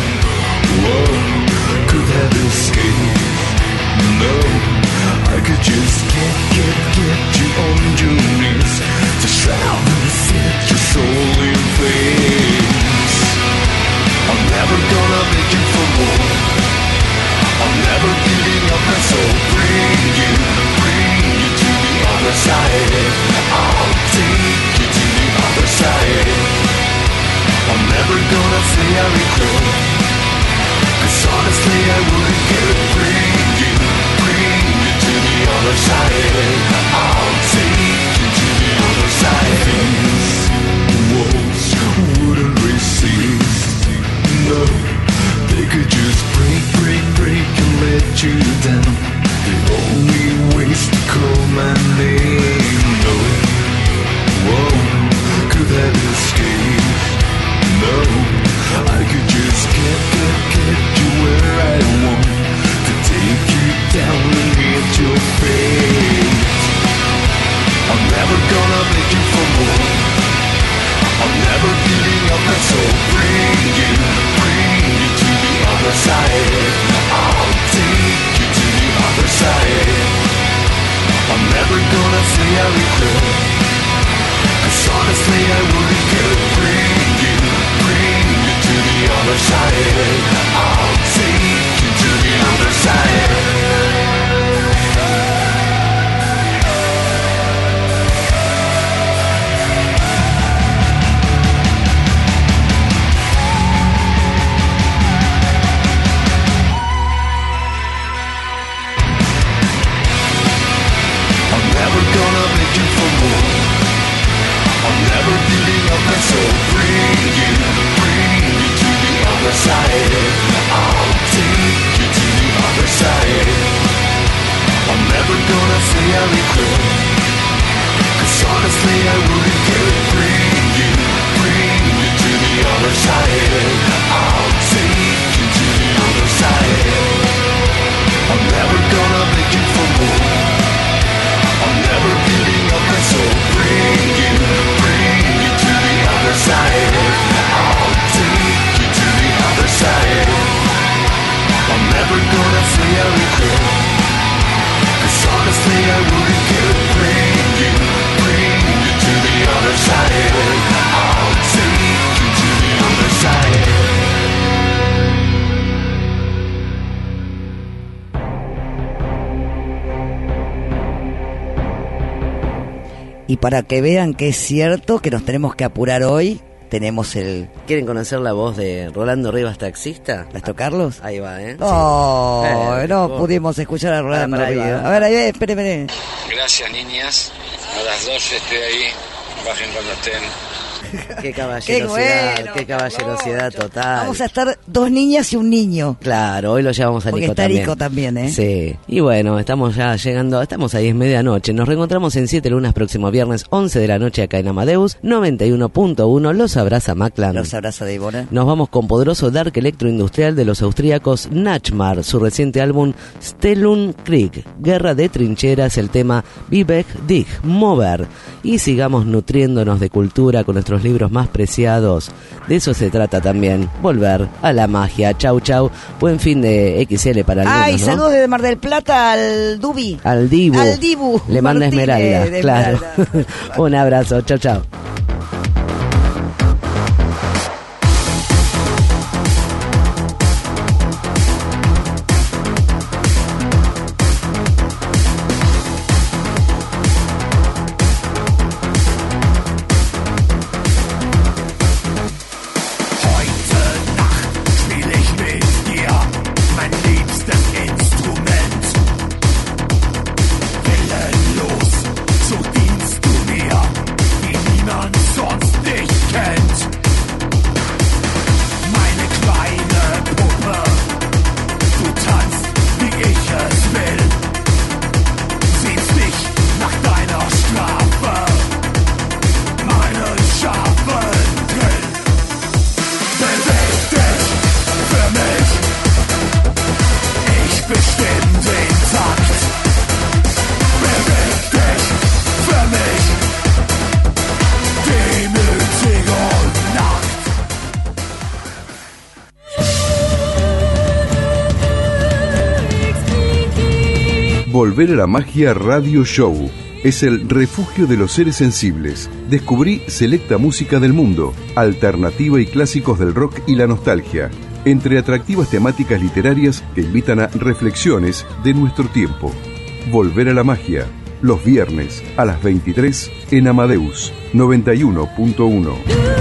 K: whoa, could have escaped. No, I could just get, get, get you on your knees to shroud and set your soul in flames. I'm never gonna beg you for more. I'm never giving up my soul. Bring you, bring you to the other side. I'll take you to the other side. I'm never gonna say I regret, 'cause honestly I wouldn't care. Bring you, bring you to the other side. I'll take you to the other side. These walls wouldn't resist. No, they could just break, break, break and let you down. The only ways to call my name. No, whoa, could have escaped. No, I could just get, get, get you where I want to take you down and get your fate. I'm never gonna beg you for more. I'm never giving up my soul. Bring you, bring you to the other side. I'll take you to the other side. I'm never gonna say I regret, 'cause honestly I wouldn't care. Bring you, bring you to the other side. I'll take you to the other side. Never gonna beg you for more. I'm never giving up my soul. Bring you, bring you to the other side. I'll take you to the other side. I'm never gonna say I regret, 'cause honestly I wouldn't care. Bring you, bring you to the other side. I'll take you to the other side. I'm never gonna beg you for more. I'm never giving up my soul. Bring you, bring you to the other side. I'll take you to the other side. I'm never gonna say I regret, 'cause honestly I wouldn't care. Bring you, bring you to the other side. I'll take you to the other side.
C: Y para que vean que es cierto que nos tenemos que apurar hoy, tenemos el...
D: ¿Quieren conocer la voz de Rolando Rivas, taxista?
C: ¿Nuestro Carlos?
D: Ahí va, ¿eh?
C: No,
D: sí.
C: no
D: vos.
C: pudimos escuchar a Rolando
D: Para, para,
C: Rivas.
D: ahí va.
C: A ver, ahí ve, espere, espere.
M: Gracias, niñas. A las doce estoy ahí. Bajen cuando estén.
D: Qué caballerosidad,
C: Qué bueno,
D: qué caballerosidad total.
C: Vamos a estar dos niñas y un niño.
D: Claro, hoy lo llevamos a
C: Porque
D: Nico
C: está
D: también.
C: Nico también, ¿eh?
D: Sí. Y bueno, estamos ya llegando, estamos ahí, es medianoche. Nos reencontramos en siete lunas próximo viernes, once de la noche acá en Amadeus, noventa y uno punto uno. Los abraza Maclan.
C: Los abraza Débora.
D: Nos vamos con poderoso dark electroindustrial de los austríacos Nachmar, su reciente álbum Stellung Krieg, Guerra de Trincheras, el tema Vivek Dig, Mover. Y sigamos nutriéndonos de cultura con nuestros libros más preciados. De eso se trata también, volver a la magia. Chau, chau. Buen fin de X L para algunos,
C: Ay,
D: ¿no?
C: saludos desde Mar del Plata al Dubi.
D: Al Dibu.
C: Al Dibu.
D: Le manda
C: Martínez,
D: Esmeralda,
C: de
D: claro.
C: Esmeralda.
D: Un abrazo, chau, chau.
A: Volver a la Magia Radio Show es el refugio de los seres sensibles. Descubrí selecta música del mundo, alternativa y clásicos del rock y la nostalgia, entre atractivas temáticas literarias que invitan a reflexiones de nuestro tiempo. Volver a la Magia, los viernes a las veintitrés en Amadeus noventa y uno punto uno.